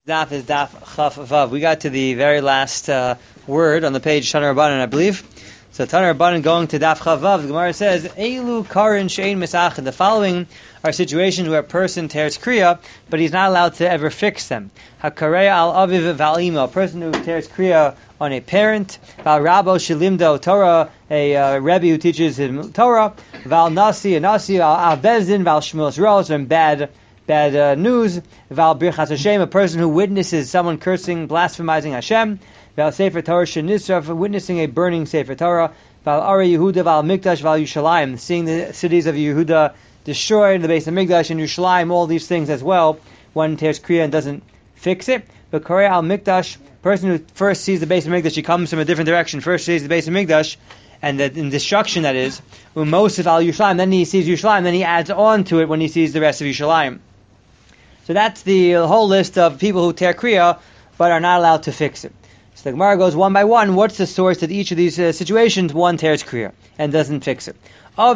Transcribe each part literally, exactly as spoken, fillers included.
Daf is Daf Chaf Vav. We got to the very last uh, word on the page, Taner Rabbanan, I believe. So Taner Rabbanan going to Daf Chaf Vav, the Gemara says, Eilu Karin Shein Misachin. The following are situations where a person tears Kriya, but he's not allowed to ever fix them. Hakareya al Aviv Val Imo, a person who tears Kriya on a parent. Val Rabo Shalimdo Torah, a uh, Rebbe who teaches him Torah. Val Nasi, a Nasi, Al Bezdin, Val Shmuel Ros, and bad Bad uh, news. Val Birchas Hashem, a person who witnesses someone cursing, blasphemizing Hashem. Val Sefer Torah Shenisraf, witnessing a burning Sefer Torah. Val Ari Yehuda, Val Mikdash, Val Yushalayim, seeing the cities of Yehuda destroyed, the base of Mikdash and Yushalayim, all these things as well. One tears Kriya and doesn't fix it. But Korei al Mikdash, person who first sees the base of Mikdash, he comes from a different direction. First sees the base of Mikdash, and the in destruction that is. Umosif al Yushalayim, then he sees Yushalayim, then he adds on to it when he sees the rest of Yushalayim. So that's the whole list of people who tear Kriya, but are not allowed to fix it. So the Gemara goes one by one. What's the source that each of these uh, situations one tears Kriya and doesn't fix it? And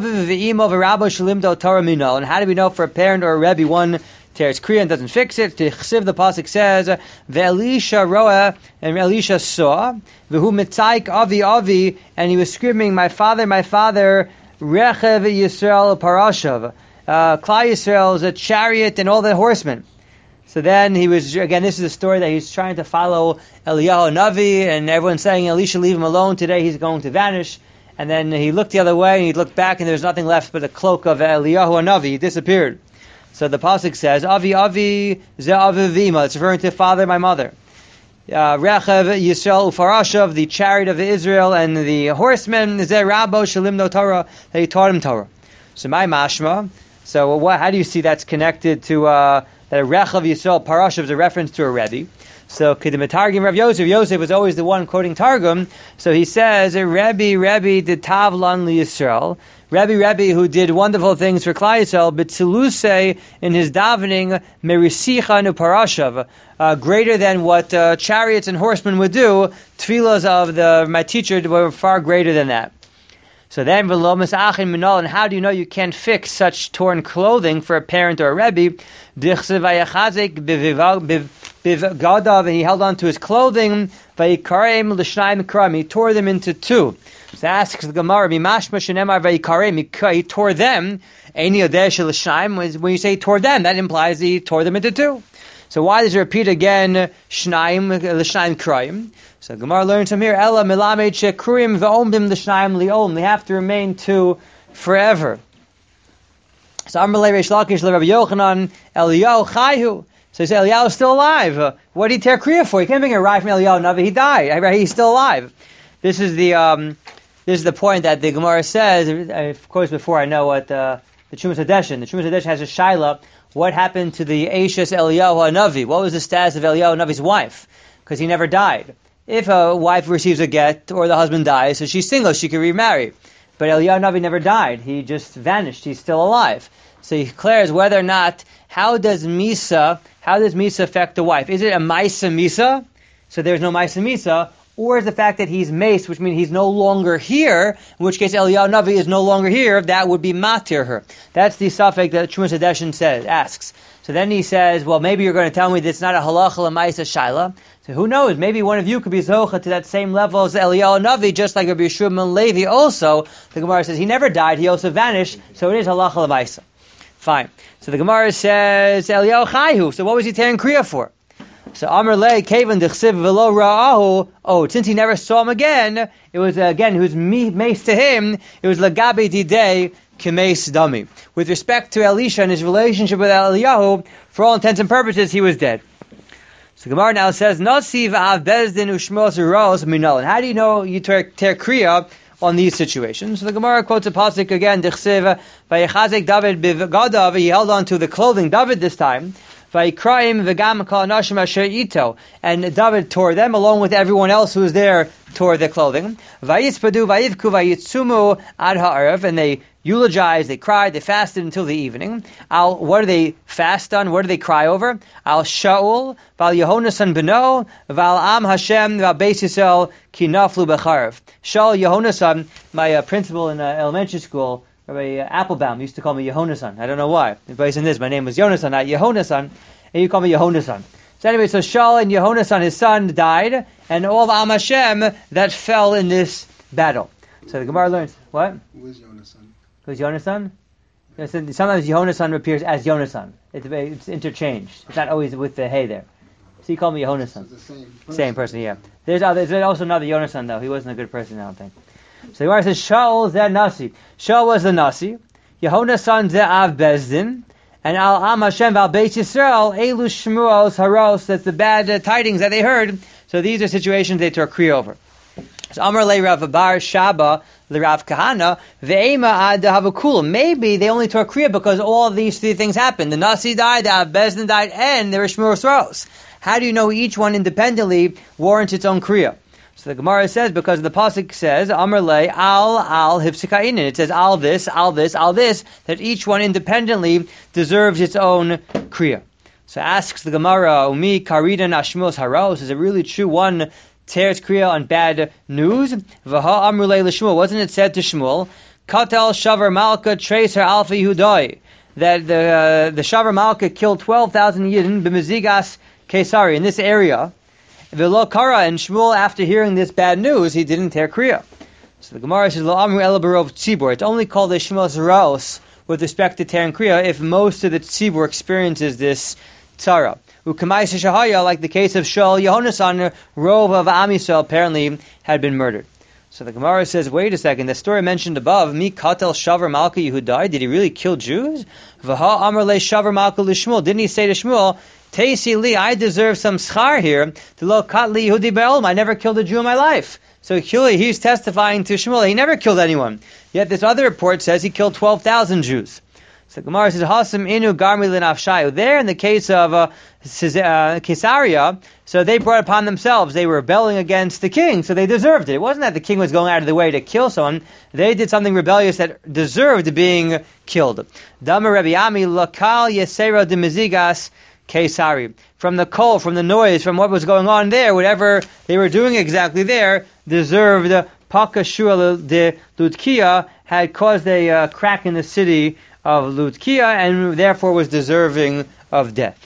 how do we know for a parent or a Rebbe one tears Kriya and doesn't fix it? The pasuk says, "Ve'elisha roa," and Elisha saw, "V'hu mitzaik avi avi," and he was screaming, "My father, my father, rechev Yisrael parashav." Uh, Klal Yisrael is a chariot and all the horsemen. So then he was, again, this is a story that he's trying to follow Eliyahu Navi, and everyone's saying, Elisha, leave him alone, today he's going to vanish. And then he looked the other way, and he looked back, and there was nothing left but the cloak of Eliyahu Navi. He disappeared. So the pasuk says, Avi Avi ze Avivima, it's referring to father, my mother. Rechev Yisrael Ufarashav, the chariot of Israel, and the horsemen, ze Rabo Shalimno Torah, they taught him Torah. So my mashma, So what, how do you see that's connected to uh, that a Rechav Yisrael Parashav is a reference to a Rebbe? So Kedim Targum Rav Yosef. Yosef was always the one quoting Targum. So he says, Rebbe, Rebbe did Tavlan li Yisrael. Rebbe, Rebbe who did wonderful things for Klal Yisrael, but Tziluse in his davening Merisicha nu Parashav, uh, greater than what uh, chariots and horsemen would do. Tfilas of the my teacher were far greater than that. So then, and how do you know you can't fix such torn clothing for a parent or a Rebbe? And he held on to his clothing, he tore them into two. So asks the Gemara, he tore them. When you say tore them, that implies he tore them into two. So why does it repeat again, Shnaim, L'Shnaim Krayim? So Gemara learns from here, Ella Melamed Shekruim V'omdim L'Shnaim Li'om. They have to remain two forever. So Amrlei Reish Lakish LeRabbi Yochanan, Eliyahu Chayhu. So he says, Eliyahu is still alive. Uh, what did he tear Kriya for? He can't bring a ride from Eliyahu Navi. He died. He's still alive. This is the um, this is the point that the Gemara says. Of course, before I know what uh, the Chumash Hadeshin. The Chumash Hadeshin has a shaila. What happened to the Eishes Eliyahu Navi? What was the status of Eliyahu Navi's wife? Because he never died. If a wife receives a get or the husband dies, so she's single, she can remarry. But Eliyahu Navi never died. He just vanished. He's still alive. So he declares whether or not, how does Misa, how does Misa affect the wife? Is it a Maisa Misa? So there's no Maisa Misa. Or is the fact that he's maced, which means he's no longer here, in which case Eliyahu Navi is no longer here, that would be matir her. That's the suffix that Chumash Hadeshin says, asks. So then he says, well, maybe you're going to tell me that it's not a halacha l'maisa shaila. So who knows? Maybe one of you could be zocha to that same level as Eliyahu Navi, just like Rabbi Yeshua ben Levi also. The Gemara says he never died, he also vanished, so it is halacha l'maisa. Fine. So the Gemara says, Eliyahu Chayhu. So what was he tearing Kriya for? So Amr Le Kavan Dechsiv Velo Ra'ahu. Oh, since he never saw him again, it was uh, again who's mace to him. It was Lagabe Didei Kemes Dami. With respect to Elisha and his relationship with Eliyahu, for all intents and purposes, he was dead. So Gemara now says, Nasiv Av Bezdin Ushmos Uros Minol. How do you know you tear, tear Kriya on these situations? So the Gemara quotes a pasuk again. Dechsiv Vayechazek David Bivgadav. He held on to the clothing David this time. And David tore them along with everyone else who was there, tore the clothing. And they eulogized, they cried, they fasted until the evening. Al, what do they fast on? What do they cry over? Al Shaul, Val Yehonasan Beno, Val Am Hashem, Val Beis Yisrael, Ki Naflu Becharev. Shaul Yehonasan, my uh, principal in uh, elementary school, Rabbi Applebaum used to call me Yehonasan. I don't know why. Everybody's in this. My name was Yonasan, not Yehonasan. And you call me Yehonasan. So anyway, so Shaul and Yehonasan, his son, died, and all the Am Hashem that fell in this battle. So the Gemara learns, what? Who is Yonasan? Who's Yonasan? Yes, and sometimes Yehonasan appears as Yonasan. It's, it's interchanged. It's not always with the hey there. So you call me Yehonasan. So it's the same person. Same person, yeah. There's, other, there's also another Yonasan, though. He wasn't a good person, I don't think. So the Gemara says, Shaul ze Nasi. Shaul was the Nasi. Yehonasan ze Av Bezdin. And Al Am Hashem Val Beit Yisrael, Elu Shmuos Haros, that's the bad uh, tidings that they heard. So these are situations they took Kriya over. So Amar Le Rav Bar Shaba Le Rav Kahana Ve'ema Ad Havakula. Maybe they only took Kriya because all of these three things happened. The Nasi died, the Av Bezdin died, and there were Shmuos Haros. How do you know each one independently warrants its own Kriya? So the Gemara says, because the Pasuk says, Amar Le, Al, Al, Hifsikainin. It says, Al this, Al this, Al this, that each one independently deserves its own Kriya. So asks the Gemara, Umi, Karidan, Ashmos, Haros, is it really true one tears Kriya on bad news? Vaha Amar Le L'Shmuel, wasn't it said to Shmuel, Katel Shavar Malka, Tracer Alpha Yehudai, that the uh, the Shavar Malka killed twelve thousand Yidden, B'Mezigas Kesari, in this area, V'lo Kara, and Shmuel, after hearing this bad news, he didn't tear Kriya. So the Gemara says, Lo Amru Ela Barov Tzibur. It's only called a Shmuel's Raos with respect to tearing Kriya if most of the Tzibur experiences this tzara. Ukamai Shahaya, like the case of Shaul Yehonasan, Rov of Am Yisrael, apparently had been murdered. So the Gemara says, wait a second, the story mentioned above, Mi Katel Shavar Malka Yehudai, did he really kill Jews? V'ha Amar Le Shavar Malka L'Shmuel, didn't he say to Shmuel, Teisi li, I deserve some schar here. To lo kat li Yehudi be'olam, I never killed a Jew in my life. So clearly he's testifying to Shmuel, he never killed anyone. Yet this other report says he killed twelve thousand Jews. So Gemara says, Hasam inu garmi l'nafshayu. There, in the case of uh, Caesarea, so they brought upon themselves, they were rebelling against the king, so they deserved it. It wasn't that the king was going out of the way to kill someone. They did something rebellious that deserved being killed. Dama Rabbi Ami lakal yesera de mezigas Kesari. From the coal, from the noise, from what was going on there, whatever they were doing exactly there, deserved Pakashua de Lutkia, had caused a uh, crack in the city of Lutkia, and therefore was deserving of death.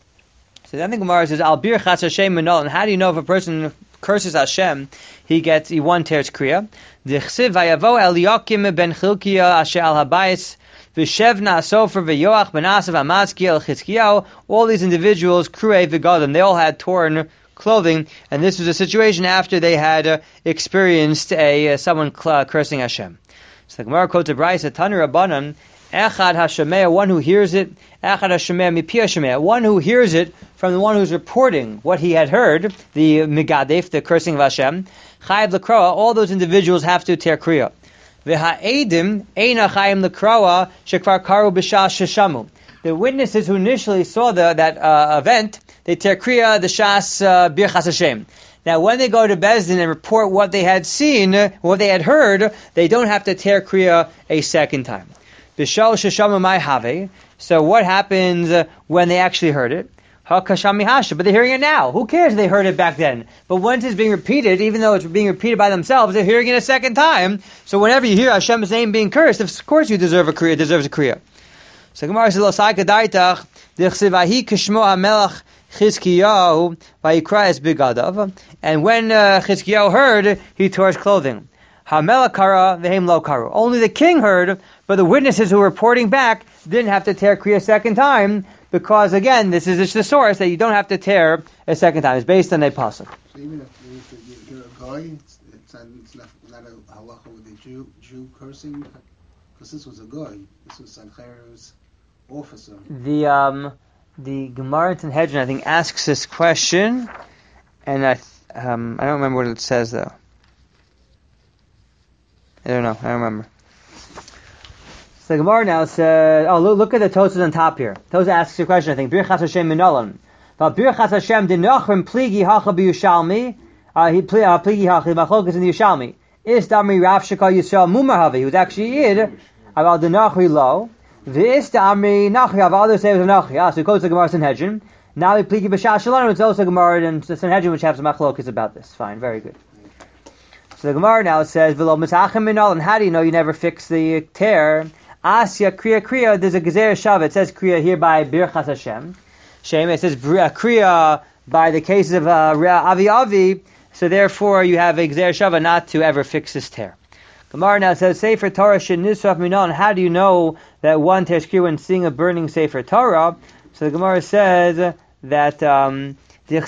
So then the Gemara says, Al bir chas Hashem minol, and how do you know if a person curses Hashem, he gets, he one tears Kriya? D'chsiv vayavo Eliakim ben Chilkiah asher al habayis, V'shevna Sofer v'yoach benasav amatzki el Chizkiyahu, all these individuals, Krue v'gadim, they all had torn clothing, and this was a situation after they had uh, experienced a uh, someone cl- cursing Hashem. So the Gemara quotes a Brayso, Tanu Rabbanan, Echad Hashemeya, one who hears it, Echad Hashemeya mipi Hashemeya, one who hears it from the one who's reporting what he had heard, the Megadef, the cursing of Hashem, Chayav l'kroa, all those individuals have to tear Kriya. V'ha'edim eina chayim l'kroa shekvar karu b'shas sheshamu. The witnesses who initially saw the, that uh, event, they tear Kriya, the Shas uh, Birchas Hashem. Now, when they go to Bezdin and report what they had seen, what they had heard, they don't have to tear Kriya a second time. B'shal sheshamu mai have. So what happens when they actually heard it? HaKashami Hasha, but they're hearing it now. Who cares if they heard it back then? But once it's being repeated, even though it's being repeated by themselves, they're hearing it a second time. So whenever you hear Hashem's name being cursed, of course you deserve a kriya, deserves a kriya. So Gemara says, Losai Kadaitach, Dichsivahi Kishmo HaMelech Chizkiyahu Vayikra Es Bigadav. And when uh, Chizkiyahu heard, he tore his clothing. HaMelech Kara Vehem Lo Karu. Only the king heard, but the witnesses who were reporting back didn't have to tear kriya a second time, because again, this is the source that you don't have to tear a second time. It's based on a pasuk. So even if you're a guy, it's, it's not, not a halacha with a Jew, Jew cursing, because this was a guy. This was Sancher's officer. The um, the Gemara in Sanhedrin, I think, asks this question, and I um, I don't remember what it says though. I don't know. I don't remember. So the Gemara now says, oh, look, look at the Tosas on top here. Tosas asks a question, I think. Birchas Hashem minolan. But Birchas Hashem dinachrim pligi hacha b'Yushalmi. He pligi hacha b'machlokas in the Yushalmi. Is damri Rav Shekar Yisrael Mumarhavi, who's actually id about the nachri lo. V'is damri nachri. Have others say it was a nachri. Ah, so he quotes the Gemara Sanhedrin. Now he pligi b'shas shalom. It's also Gemara in Sanhedrin which has some machlokas about this. Fine, very good. So the Gemara now says, v'lo mitachim minolan. How do you know you never fix the tear? Asya kriya kriya, there's a gezer shav. It says kriya here by Birchas Hashem. Shame, it says Kriya by the cases of uh, Avi Avi, so therefore you have a Gzer Shava not to ever fix this tear. Gemara now says, Sefer Torah shen nisraf minon. How do you know that one tears Kriya when seeing a burning Sefer Torah? So the Gemara says that um, when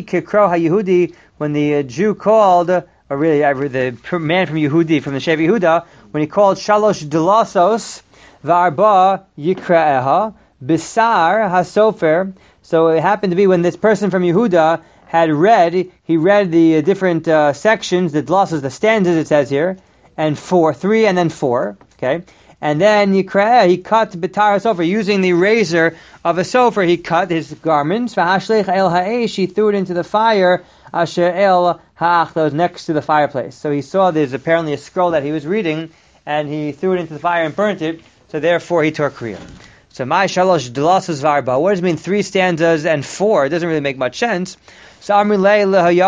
the Jew called, or really the man from Yehudi, from the Shev Yehuda, when he called Shalosh Delasos, V'arba Yikra'eha, Bisar HaSofer. So it happened to be when this person from Yehuda had read, he read the different uh, sections, the Delasos, the stanzas it says here, and four, three and then four, okay? And then Yikra'eha, he cut Bitar HaSofer, using the razor of a sofer, he cut his garments, V'hashlech el ha'esh, he threw it into the fire, Asher el ha'ach, that was next to the fireplace. So he saw there's apparently a scroll that he was reading, and he threw it into the fire and burnt it, so therefore he tore Kriya. So my shalosh delasos varba, what does it mean three stanzas and four? It doesn't really make much sense. So Amri le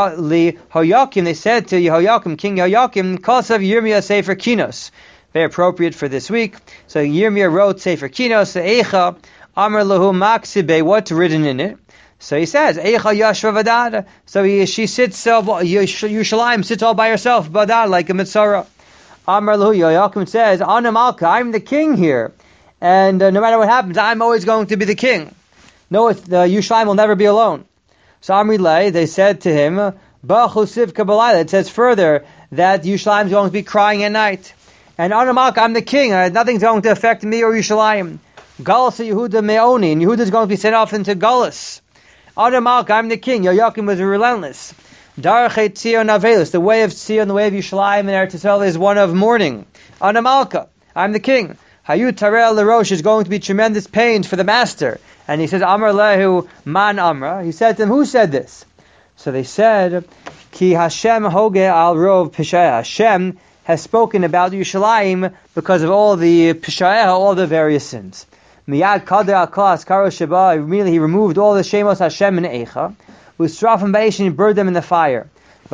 Yehoyakim, they said to Yehoyakim, King Yehoyakim, Kosav Yirmiyah Sefer Kinos. Very appropriate for this week. So Yirmiyah wrote Sefer Kinos, Eicha, Amr Lahu Maksibe, what's written in it? So he says, Eicha Yashva Vadad. So he, she sits, uh, Yushalayim sits all by herself, Badad, like a Mitzorah. Amr Lahu, Yehoyakim says, Ana Malka, I'm the king here. And uh, no matter what happens, I'm always going to be the king. No, it's, the Yushalayim will never be alone. So Amri Lei, they said to him, Ba'chusiv Kabbalah. It says further that Yushalayim is going to be crying at night. And Anamak, I'm the king. Uh, nothing's going to affect me or Yushalayim. Galus Yehuda Meoni, and Yehuda is going to be sent off into Galus. Anamak, I'm the king. Yoyakim was relentless. Darachet Tzion Avelus, the way of Tzion, the way of Yushalayim and Eretz Yisrael is one of mourning. Anamalka, I'm the king. Hayut Tarel Lerosh is going to be tremendous pains for the master. And he says, Amar Lehu Man Amra. He said to them, who said this? So they said, Ki Hashem Hoge Al Rov Pishaya. Hashem has spoken about Yushalayim because of all the Pishaya, all the various sins. Miyad Kader Al Klas Karo Sheba. Immediately he removed all the Shemos Hashem and Eicha. Ustrafim Beishin, he burned them in the fire.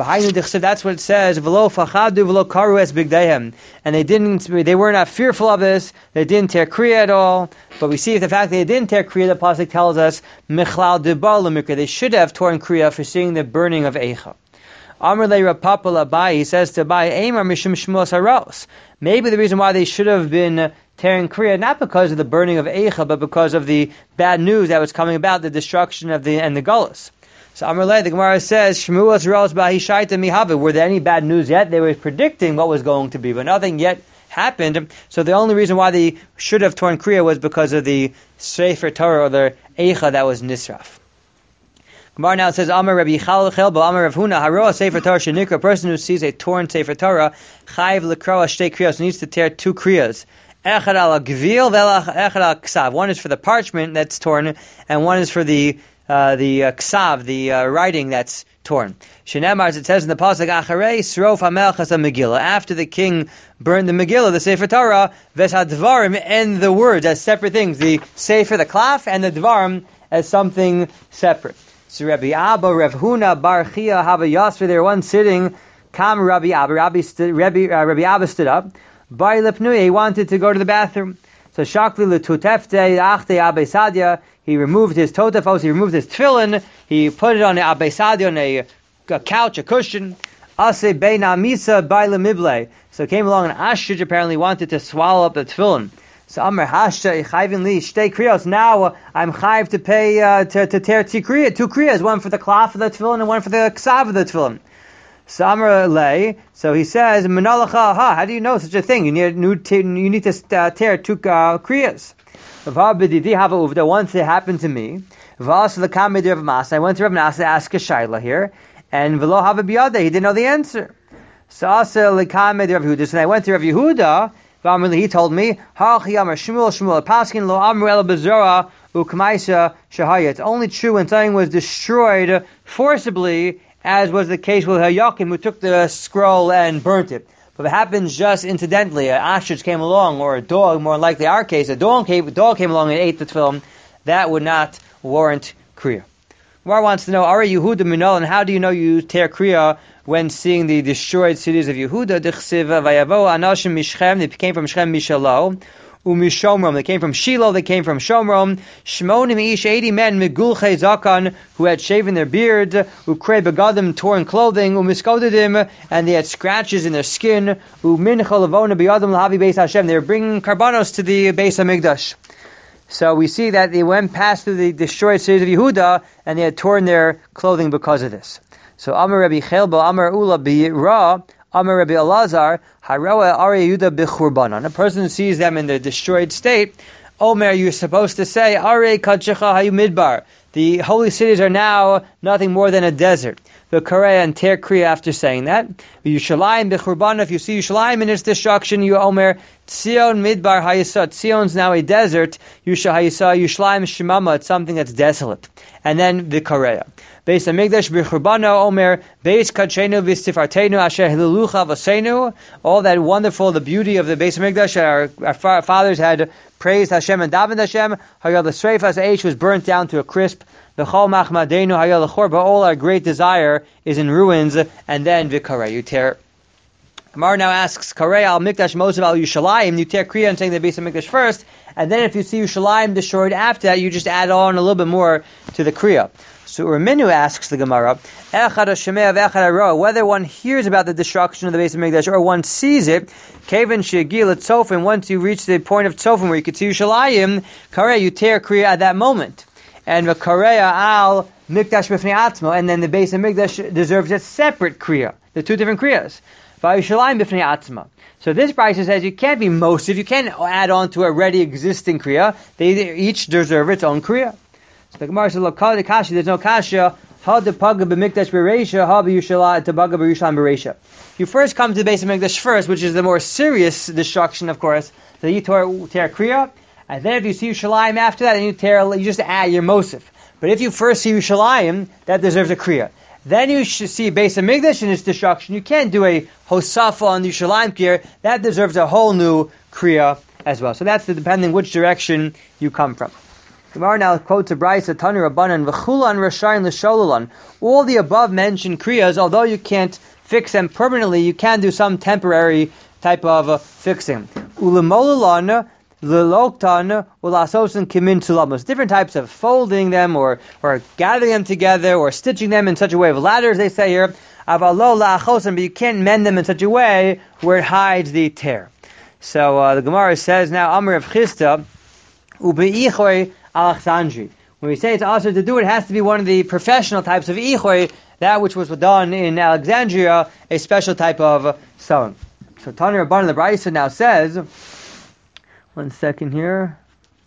That's what it says. And they didn't, they were not fearful of this. They didn't tear Kriya at all. But we see the fact that they didn't tear Kriya, the pasuk tells us they should have torn Kriya for seeing the burning of Eicha. He says to Abai, maybe the reason why they should have been tearing Kriya, not because of the burning of Eicha, but because of the bad news that was coming about, the destruction of the and the Gullus. So Amrullah, the Gemara says, Shmuas Ros Bahishaita Mihava. Were there any bad news yet? They were predicting what was going to be, but nothing yet happened. So the only reason why they should have torn Kriya was because of the Sefer Torah or the Eicha that was Nisraf. Gemara now says, Amar Rabbi Chalchel Ba Amar Rav Huna Haroa Sefer Torah Shenikra. A person who sees a torn Sefer Torah, Chayiv Lekroa Shtei Kriyos, needs to tear two Kriyas. Echad al Gvil Echad al Ksav. One is for the parchment that's torn, and one is for the Uh, the uh, ksav, the uh, writing that's torn. Shenemar, as it says in the pasuk, Acharei Srof HaMelchas HaMegillah. After the king burned the Megillah, the Sefer Torah, Ves HaDvarim, and the words as separate things. The Sefer, the Klaf, and the Dvarim as something separate. So Rabbi Abba, Rav Huna, Bar Chia, Hava Yasfer, they were one sitting. Kam Rabbi Abba, Rabbi, st- Rabbi, uh, Rabbi Abba stood up. Bar Lepnuye, he wanted to go to the bathroom. So Shakli L'Tutefte, Achte Abbe Sadia, he removed his totafos, he removed his tefillin, he put it on a Abbe Sadia, on a, a couch, a cushion. Ase Beina Misa Baila Mible. So came along and Ashij apparently wanted to swallow up the tefillin. So Amr Hashta Chayvin Li Shtei Kriyos. Now I'm chayv to pay uh, to, to tear two kriyas, two kriyas, one for the klaf of the tefillin and one for the ksav of the tefillin. So Amr Lei, so he says, Menalacha, ha, how do you know such a thing? You need, you need to uh, tear two uh, kriyas. Once it happened to me, I went to Rav Nasa to ask a shayla here, and v'lo hava biyadeh, he didn't know the answer. So I went to Rav Yehuda, he told me, it's only true when something was destroyed forcibly, as was the case with Hayakim, who took the scroll and burnt it. But if it happens just incidentally, an ostrich came along, or a dog, more likely our case, a dog came, a dog came along and ate the tefillin, that would not warrant Kriya. Mar wants to know, Ari Yehuda Minol, and how do you know you tear Kriya when seeing the destroyed cities of Yehuda? Dichsiv Vayavo Anashim Mishchem, they came from Shechem Mishalo, umishomrom. They came from Shiloh, they came from Shomrom. Shmonim ish, eighty men, migulche zakan, who had shaven their beards, ukre begadim, torn clothing, umiskodedim, and they had scratches in their skin, umin chalavona biyadim lahavi beis Hashem. They were bringing karbanos to the Beis HaMikdash. So we see that they went past through the destroyed cities of Yehuda, and they had torn their clothing because of this. So Amar Rabbi Chelbo, Amar Ula B'Ra, Amar Rabbi Elazar, Haroa Ari Yehuda B'Churbanan. A person who sees them in the destroyed state, Omer, you're supposed to say, Ari Kadshecha Hayu Midbar. The holy cities are now nothing more than a desert. The Korea and tear kriya after saying that. Yushalayim B'Churbanan, if you see Yushalayim in its destruction, you Omer, Tzion Midbar Hayisa. Tzion's now a desert. Yusha Hayisa, Yushalayim Shemama, it's something that's desolate. And then the Korea. Beis HaMikdash b'churbano omer beis kadshenu v'stifartenu asher hilucha v'seinu. All that wonderful, the beauty of the Beis HaMikdash, our, our fathers had praised Hashem and davened Hashem. Hayal l'sreifas H was burnt down to a crisp. V'chol machmadenu hayal l'chor, but all our great desire is in ruins. And then v'karei, you tear. Gemara now asks, Karei al Mikdash Mosav al Yushalayim, you tear kriya and saying the Beis HaMikdash first, and then if you see Yushalayim destroyed after that, you just add on a little bit more to the kriya. So Urminu asks the Gemara, whether one hears about the destruction of the Beis HaMikdash or one sees it, Kaven Shegil at Tzofim, once you reach the point of Tzofim where you can see Yushalayim, Karei, you tear kriya at that moment. And the Karei al Mikdash B'fnei Atzmo, and then the Beis HaMikdash deserves a separate kriya. They're two different kriyas. So this Brisa says you can't be mosiv, you can't add on to a already existing kriya. They each deserve its own kriya. So the Gemara says, "Look, there's no kasha. Ha depaga b'mikdash b'reisha, ha b'yushalayim depaga b'yushalayim b'reisha." You first come to the Beis HaMikdash first, which is the more serious destruction, of course. So you tear, tear kriya, and then if you see Yushalayim after that, then you tear, you just add your mosif. But if you first see Yushalayim, that deserves a kriya. Then you should see Beis HaMikdash in its destruction. You can't do a hosafa on the Yushalayim kriya. That deserves a whole new kriya as well. So that's the depending which direction you come from. Gemara now quotes a Brisa, Tanu Rabbanan, V'chulan Rashayin L'sholalan. All the above mentioned kriyas, although you can't fix them permanently, you can do some temporary type of uh, fixing. Ulemolalan, L'loktan, Ulasosan Kimin Tulamos. Different types of folding them or, or gathering them together or stitching them in such a way of ladders, they say here. Avalo la'achosan, but you can't mend them in such a way where it hides the tear. So uh, the Gemara says now, Amr of Chista, Ube'ichoi Alexandri. When we say it's also to do it, it has to be one of the professional types of ichoi, that which was done in Alexandria, a special type of sewing. So Tanya Rabban the Brisa now says, one second here.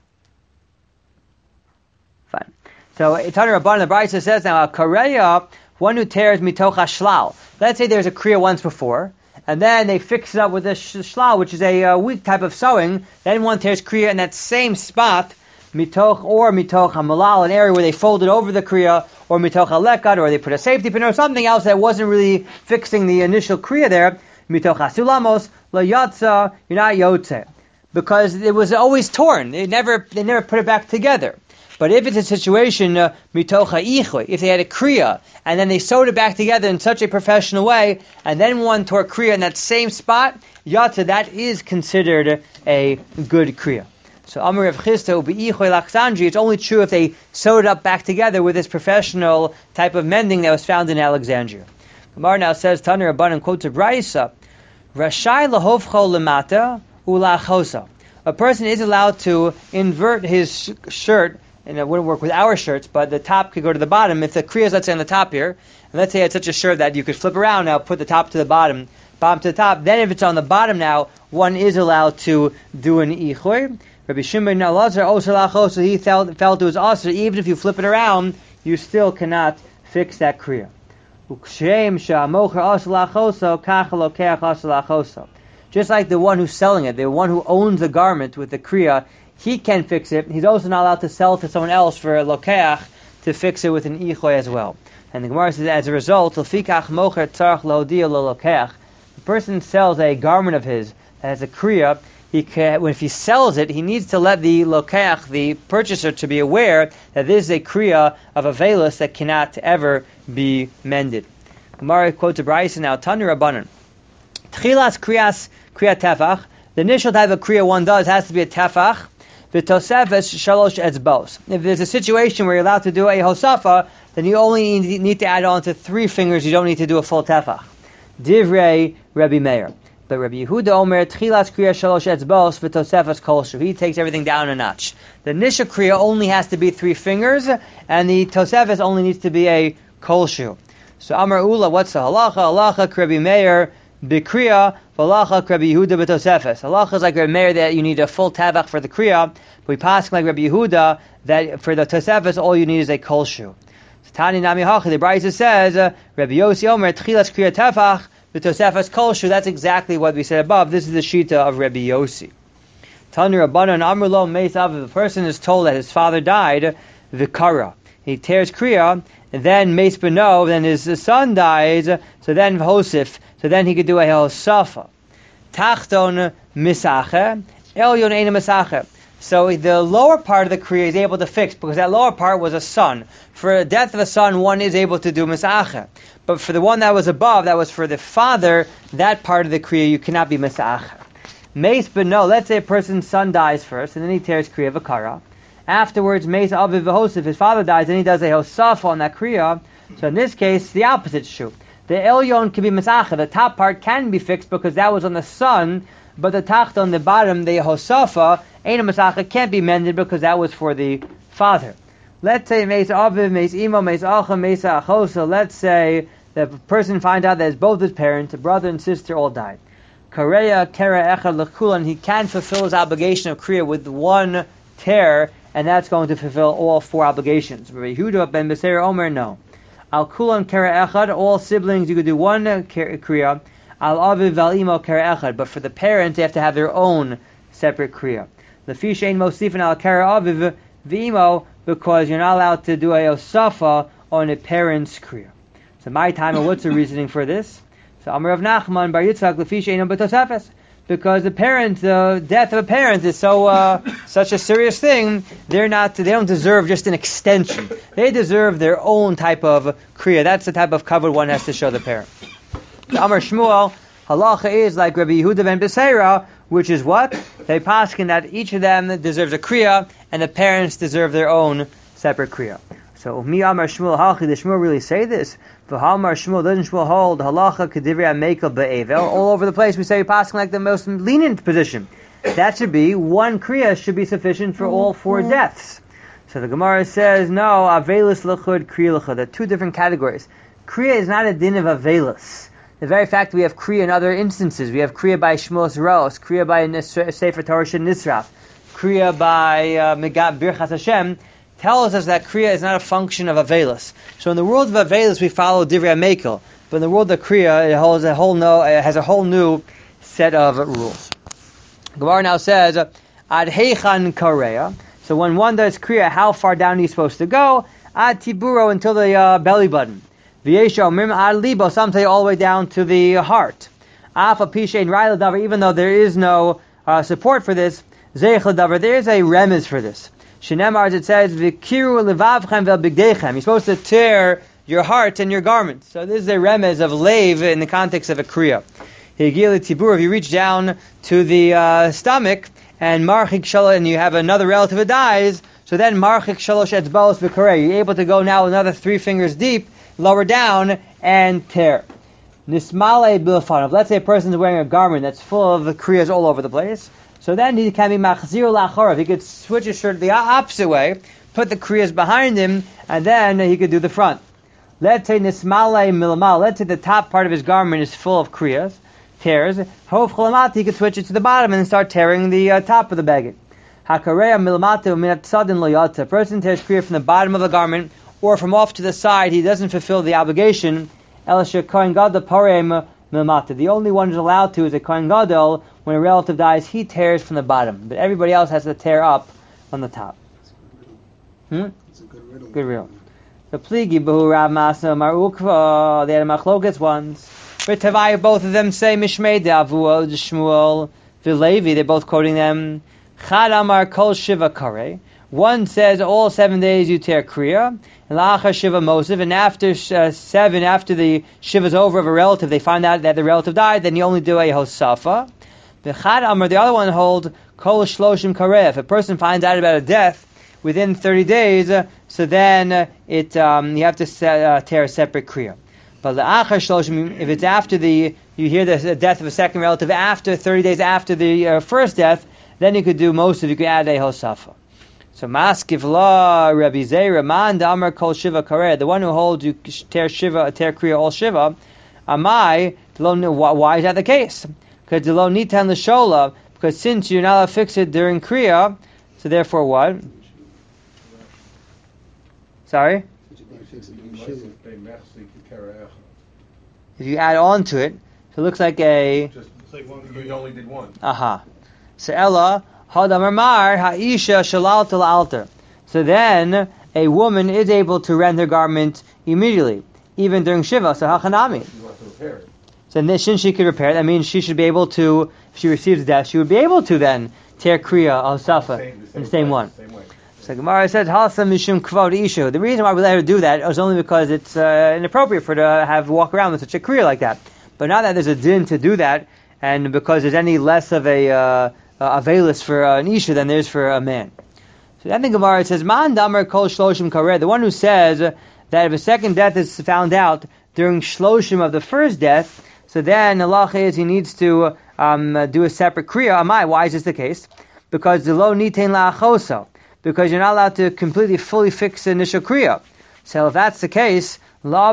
Fine. So Tanya Rabban the Brisa says now, a kareya, one who tears mitoch hashlal. Let's say there's a kriya once before, and then they fix it up with a shlal, which is a uh, weak type of sewing. Then one tears kriya in that same spot, mitoch or mitoch hamalal, an area where they folded over the kriya, or mitoch halekad, or they put a safety pin, or something else that wasn't really fixing the initial kriya there. Mitoch hasulamos la yatsa, you're not yotze, because it was always torn. They never they never put it back together. But if it's a situation uh, mitoch ha'ichui, if they had a kriya and then they sewed it back together in such a professional way, and then one tore kriya in that same spot, yatsa, that is considered a good kriya. So Amar of Chista u'be'ichoi l'Alexandria, it's only true if they sewed it up back together with this professional type of mending that was found in Alexandria. Gemara now says, Tanur Rabbanan quotes a Brisa, Rashai lahofcho lemata u'lachosa. A person is allowed to invert his sh- shirt, and it wouldn't work with our shirts, but the top could go to the bottom. If the kriya is, let's say, on the top here, and let's say it's such a shirt that you could flip around now, put the top to the bottom, bottom to the top, then if it's on the bottom now, one is allowed to do an ichoi. Rabbi Shimon Elazar also lachosa, he felt, felt it was also, even if you flip it around, you still cannot fix that kriya. Just like the one who's selling it, the one who owns the garment with the kriya, he can fix it. He's also not allowed to sell it to someone else for a lokeach to fix it with an ichoy as well. And the Gemara says, as a result, the person sells a garment of his that has a kriya. He can, if he sells it, he needs to let the lokeach, the purchaser, to be aware that this is a kriya of a velus that cannot ever be mended. Gemara quotes a Brisa now, Tanu Rabbanan. Tchilas kriyas kriyat tefach The initial type of kriya one does has to be a tefach. V'tosefes shalosh etzbos. If there's a situation where you're allowed to do a hosafa, then you only need to add on to three fingers. You don't need to do a full tefach. Divrei Rabbi Meir. But Rabbi Yehuda Omer, Tchilas Kriya Shalosh Etzbos V'Tosefes Kolshu. He takes everything down a notch. The initial Kriya only has to be three fingers, and the Tosefes only needs to be a Kolshu. So Amar Ula, what's the halacha? Halacha Rabbi Meir B'Kriya, Halacha Rabbi Yehuda B'Tosefes. Halacha is like Rabbi Meir that you need a full Tavach for the Kriya. But we pass like Rabbi Yehuda that for the Tosefes all you need is a Kolshu. Tani Nami Hachi, the Brisa says, Rabbi Yossi Omer, Tchilas Kriya Tefach, the Tosefes Kolshu. That's exactly what we said above. This is the Shita of Rabbi Yossi. Tani Rabbanan Amrulo Meisav, if a person is told that his father died, Vikara. He tears Kriya, and then Meis Beno, then his son dies, so then Hosif, so then he could do a Hosafa. Tachton Misache, Elyon Eina Misache. So the lower part of the Kriya is able to fix, because that lower part was a son. For the death of a son, one is able to do Misache. But for the one that was above, that was for the father, that part of the Kriya, you cannot be Misache. Meis Beno, let's say a person's son dies first, and then he tears Kriya Vakara. Afterwards, Meis Aviv V'Hosef, his father dies, and he does a Hosafa on that Kriya. So in this case, the opposite is true. The Elyon can be Misache, the top part can be fixed because that was on the son, but the Tachta on the bottom, the Hosafa, Eina Misache, can't be mended because that was for the father. Let's say Meis Aviv, Meis Imo, Meis Acha, Meis Achosa. Let's say the person finds out that both his parents, a brother and sister, all died. Kareya, Kera, Echad, Lechulan, he can fulfill his obligation of Kriya with one tear, and that's going to fulfill all four obligations. Rabbi Yehuda ben Beseir Omer, no. Al Kulan Kera Echad, all siblings, you could do one Kriya. Al Aviv Val Imo Kera Echad, but for the parents, they have to have their own separate Kriya. Lefi Shein Mosifin Al Kera Aviv V'Imo, because you're not allowed to do a Yosafa on a parent's Kriya. So my time, and what's the reasoning for this? So Amar Rav Nachman Bar Yitzchak Lefi Shein B'Tosefes. Because the parent, the death of a parent is so uh, such a serious thing. They're not. They don't deserve just an extension. They deserve their own type of kriya. That's the type of cover one has to show the parent. The Amar Shmuel halacha is like Rabbi Yehuda ben Beseira, which is what they paskin that each of them deserves a kriya, and the parents deserve their own separate kriya. So mi Amar Shmuel halchi. Does Shmuel really say this? V'hamar Shmuel, doesn't Shmuel hold halacha kedivrei amekel be'evel? All over the place we say passing like the most lenient position. That should be one kriya should be sufficient for all four deaths. So the Gemara says no, avelus lechud kriya lechud. There are two different categories. Kriya is not a din of avelus. The very fact we have kriya in other instances, we have kriya by Shmuel's Ros, kriya by Nisra, Sefer Torah Nisraf, kriya by uh, Megat Birchas Hashem, tells us that kriya is not a function of avelus. So in the world of avelus we follow divrei amekel, but in the world of kriya it holds a whole no, it has a whole new set of rules. Gemara now says ad heichan kareya. So when one does kriya, how far down are you supposed to go? Ad tiburo, until the uh, belly button. V'yesha omrim ad libo. Some say all the way down to the heart. Afa pishein ra'ila davar. Even though there is no uh, support for this, zeich davar. There is a remez for this. Shenemar, as it says, v'kiru levavchem vel bigdeichem. You're supposed to tear your heart and your garments. So this is a remez of leiv in the context of a kriya. Higil tibur. If you reach down to the uh, stomach and marchik shalosh, and you have another relative who dies, so then marchik shalosh etzbaos v'karei. You're able to go now another three fingers deep, lower down, and tear. Nismale bilfanov. Let's say a person is wearing a garment that's full of kriyas all over the place. So then he can be machzir la'chorav. He could switch his shirt the opposite way, put the kriyas behind him, and then he could do the front. Let's say nismale milamal. Let's say the top part of his garment is full of kriyas, tears. Hov cholamat. He could switch it to the bottom and start tearing the uh, top of the baggage. Hakareya milamata minat tzadin loyata. A person tears kriya from the bottom of the garment or from off to the side. He doesn't fulfill the obligation. Elisha kohen gadol parem milmata. The only one who's allowed to is a kohen gadol. When a relative dies, he tears from the bottom, but everybody else has to tear up on the top. Hmm? It's a good riddle. Good riddle. The pligi behu Rav Masa Mar Ukva. They had a machlokes once. Ritavai, both of them say Mishmei Davua Shmuel Vilevi. They're both quoting them. Chad Amar Kol Shiva Kare. One says all seven days you tear kriya, and la'achar shiva mosiv, and after uh, seven, after the shiva's over of a relative, they find out that the relative died, then you only do a hosafa. V'chad amar, the other one holds kol shloshim kareh. If a person finds out about a death within thirty days, uh, so then uh, it um, you have to se- uh, tear a separate kriya. But la'achar shloshim, if it's after the you hear the death of a second relative after thirty days after the uh, first death, then you could do most of it. You could add a hosafa. So maskiv la Rabbi Zeira man damar kol shiva kareh. The one who holds you tear shiva tear kriya all shiva. Amai, why is that the case? Because lo nitan l'shola. Because since you're not allowed to fix it during kriya, so therefore what? Sorry. If you add on to it, so it looks like a. Just like one, you only did one. Aha. Uh-huh. So Ella hadamar mar haisha shalal til alter. So then a woman is able to rend her garment immediately, even during shiva. So hachanami. You want to repair it. So then, since she could repair it, that means she should be able to. If she receives death, she would be able to then tear kriya al safa in the same way, one. Same way. So Gemara says, "Halsa mishum kvod ishu." The reason why we let her do that is only because it's uh, inappropriate for her to have walk around with such a kriya like that. But now that there's a din to do that, and because there's any less of a uh, a veilus for uh, an ishu than there's for a man. So then the Gemara says, "Man damer kol shloshim kareh." The one who says that if a second death is found out during shloshim of the first death, so then the halacha is he needs to um, do a separate kriya. Amai, why is this the case? Because the lo nitein la'achoso. Because you're not allowed to completely, fully fix the initial kriya. So if that's the case, that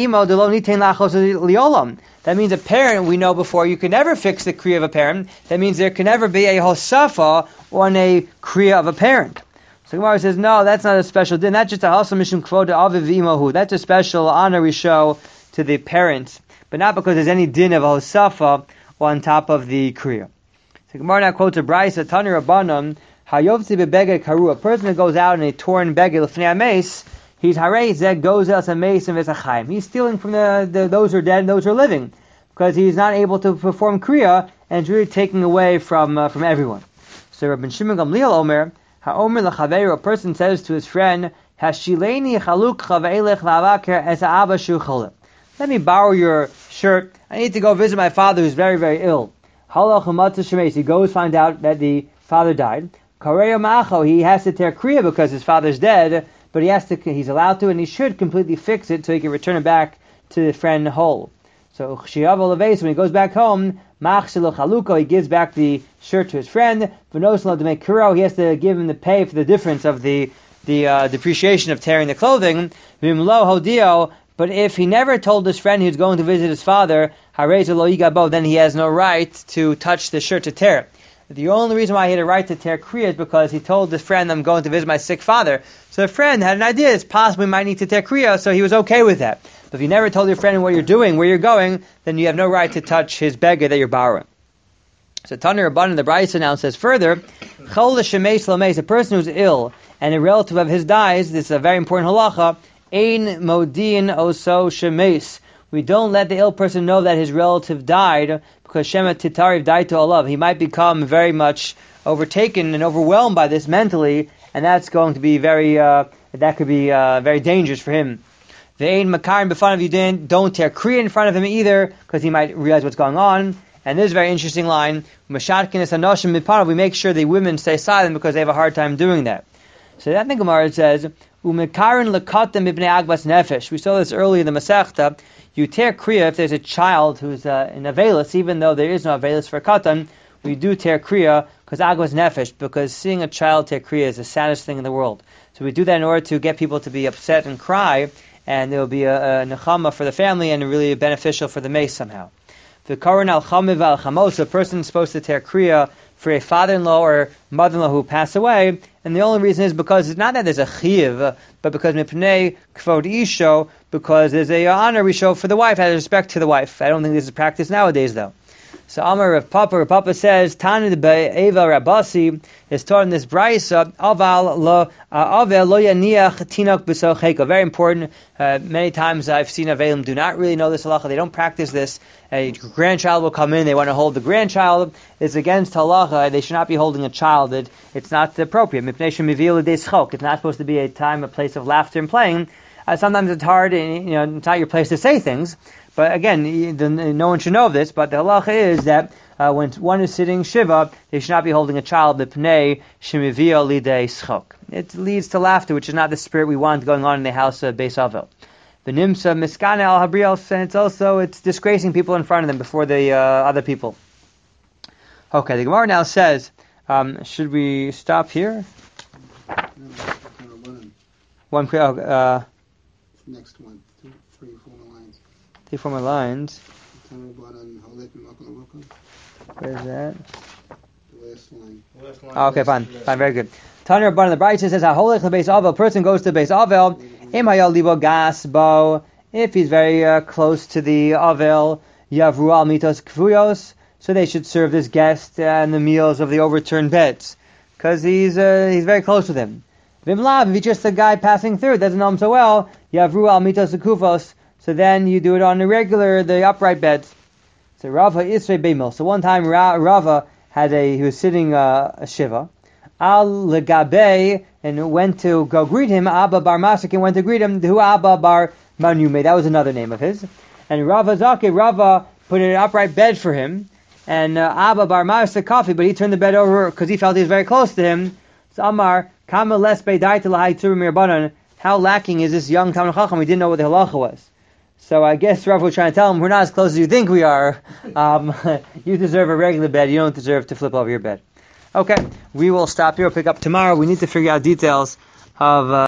means a parent, we know before, you can never fix the kriya of a parent. That means there can never be a hosafa on a kriya of a parent. So Gemara says, no, that's not a special din. That's just a halsa mishum kvod aviv imahu. That's a special honor we show to the parents, but not because there's any din of a hosafa on top of the kriya. So Gemara now quotes a brayso, Tani Rabbanan, Hayovtzi bebeged karu, a person who goes out in a torn beged l'fnei ameis, he's harei zeh goes el sameis and v'sachayim. He's stealing from the, the those who are dead and those who are living, because he's not able to perform kriya, and it's really taking away from uh, from everyone. So Rabbi Shimon Gamliel Omer, ha'omer l'chaveru, a person says to his friend, Hashileni chaluk chaveilech la'avaker es ha'aba shu cholet. Let me borrow your shirt. I need to go visit my father who's very, very ill. Halach u'matzah shemeis. He goes, find out that the father died. Kareyo ma'acho, he has to tear kriya because his father's dead, but he has to, he's allowed to, and he should completely fix it so he can return it back to the friend whole. So chiyavo leveis, when he goes back home, machshelo chaluko, he gives back the shirt to his friend. V'noslo to make kuro, he has to give him the pay for the difference of the the uh, depreciation of tearing the clothing. V'imlo hodio, but if he never told his friend he was going to visit his father, harei lo yigabo, then he has no right to touch the shirt to tear it. The only reason why he had a right to tear kriya is because he told his friend, I'm going to visit my sick father. So the friend had an idea, it's possible he might need to tear kriya, so he was okay with that. But if you never told your friend what you're doing, where you're going, then you have no right to touch his beggar that you're borrowing. So Tani Rabbanan, the brayso now says further, Chol l'shemeis l'meis, a person who's ill and a relative of his dies, this is a very important halacha, ein modin oso shemeis. We don't let the ill person know that his relative died, because Shema Titariv died to Allah. He might become very much overtaken and overwhelmed by this mentally, and that's going to be very, uh, that could be uh, very dangerous for him. Ve'ein makarim b'fan of you, don't tear kriya in front of him either, because he might realize what's going on. And this is a very interesting line. We make sure the women stay silent because they have a hard time doing that. So that the Gemara says, "Umekarin lekatem ibnei agbas nefesh." We saw this earlier in the Masechta. You tear kriya if there's a child who's uh, in avelus, even though there is no avelus for katan. We do tear kriya because agbas nefesh, because seeing a child tear kriya is the saddest thing in the world. So we do that in order to get people to be upset and cry, and there will be a, a nechama for the family and really beneficial for the mace somehow. The karan al chamiv al chamos, a person is supposed to tear kriya for a father-in-law or mother-in-law who pass away, and the only reason is because it's not that there's a chiyuv, but because mipnei kvod isho, because there's a honor we show for the wife, out of respect to the wife. I don't think this is practiced nowadays, though. So Amar Rav Papa, Rav Papa says, Tani de Eva Rabasi is taught in this brayso, Aval lo Avel lo yaniach tinok b'socheko. Very important. Uh, many times I've seen Avelim do not really know this halacha. They don't practice this. A grandchild will come in. They want to hold the grandchild. It's against halacha. They should not be holding a child. It, it's not appropriate. It's not supposed to be a time, a place of laughter and playing. Uh, sometimes it's hard, and you know, it's not your place to say things. But again, the, no one should know of this, but the halacha is that uh, when one is sitting Shiva, they should not be holding a child. B'pnei shemivio lidei schok. It leads to laughter, which is not the spirit we want going on in the house of Beis Avel. V'nimsa miskane al habrios, and it's also it's disgracing people in front of them before the uh, other people. Okay, the Gemara now says, um, should we stop here? One, uh, next one, two, three, four more lines. Three, four more lines. Where is that? The last line. The last line. Oh, okay, fine, fine, very good. Tanur Rabbanan, the Brayta says, "Haholech lebeis Avel." A person goes to Beis Avel. Im hayal libo gasbo. If he's very uh, close to the Avel, yavru al mitos kvuyos. So they should serve this guest and the meals of the overturned beds, because he's uh, he's very close with him. Vimlav, if he's just a guy passing through, doesn't know him so well, yavru al mitos kufos. So then you do it on the regular, the upright beds. So Rava Isrei Beimil. So one time Ra- Rava had a, he was sitting uh, a Shiva. Al Legabe, and went to go greet him. Abba Bar Masakin went to greet him. Who Abba Bar Manume, that was another name of his. And Rava Zake, Rava put an upright bed for him. And uh, Abba Bar Masak coffee, but he turned the bed over because he felt he was very close to him. So Amar, Kama Les Beidai Talahai Tzurim Mirbanan. How lacking is this young Talmud Chacham? We didn't know what the halacha was. So I guess Rav was trying to tell him, we're not as close as you think we are. Um, you deserve a regular bed. You don't deserve to flip over your bed. Okay, we will stop here. We'll pick up tomorrow. We need to figure out details of... Uh